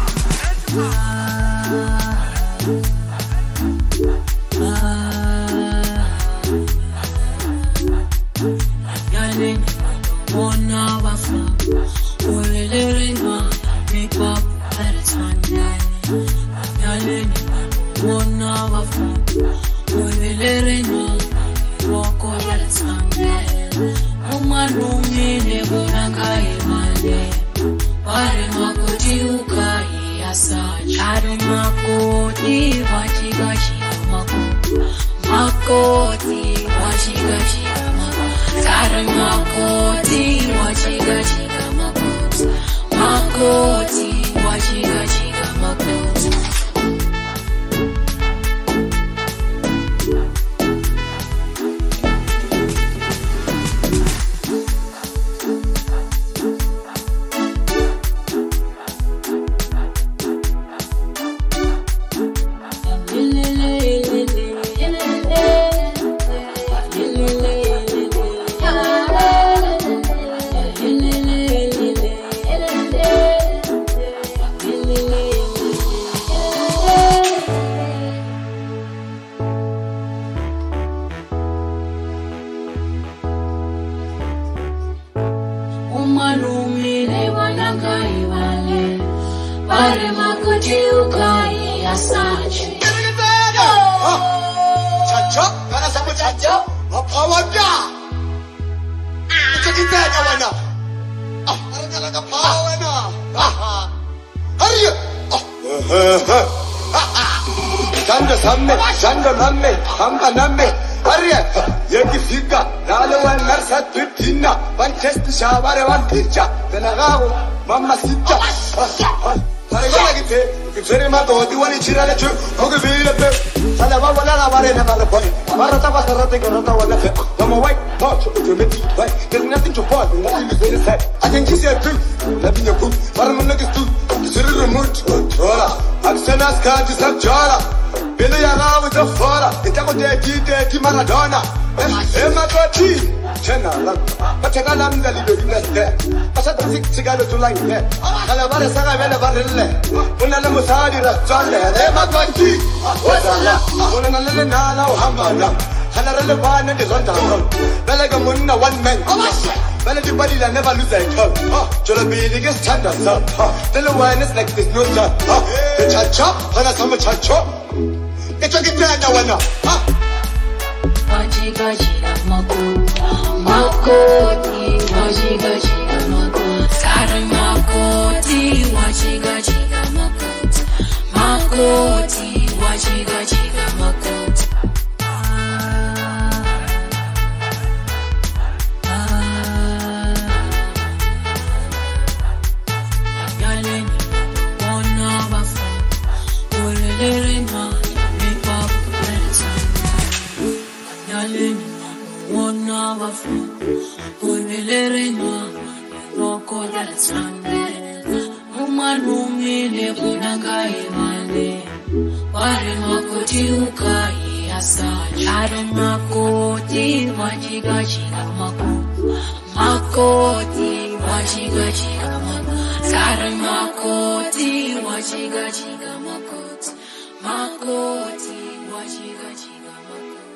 Maradona, Emma Gotti, General, but I can't believe that. I said the six together to like that. Calavara Saravella Varille, Unana Musadi, Emma Gotti, what's a little Nana, Hamana, Hanarella Ban and the Zonda, Belagamuna, one man. Well, everybody that never lose a cup. Jola be the biggest standard, son. The awareness like this, no son. The cha-cha, and a summer cha-cha. Get your guitar now, Wajiga jiga makoti, wajiga jiga makoti, sare makoti, wajiga jiga makoti, wajiga jiga makoti. Yaleni, wana wafa, ulele ma, make up, One of Unilena, Rocco del Sunday, Umanumi, Nebunagai, Mane, Warimako, Ukai, Asa, Charamako, Wajiga Chigamako, Makoti, Wajiga Chigamako, Saramako, Wajiga Chigamako, Makoti, Wajiga Chigamako.